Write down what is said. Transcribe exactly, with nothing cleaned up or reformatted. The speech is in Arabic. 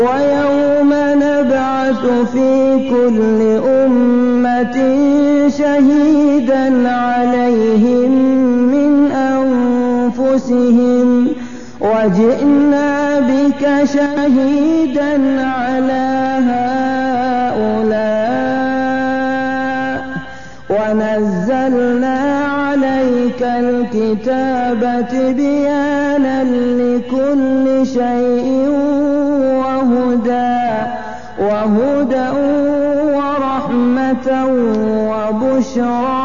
ويوم نبعث في كل أمة شهيدا عليهم من أنفسهم وجئنا بك شهيدا على هؤلاء ونزلنا عليك الكتاب تبيانا لكل شيء وهدى وهدى ورحمة وبشرى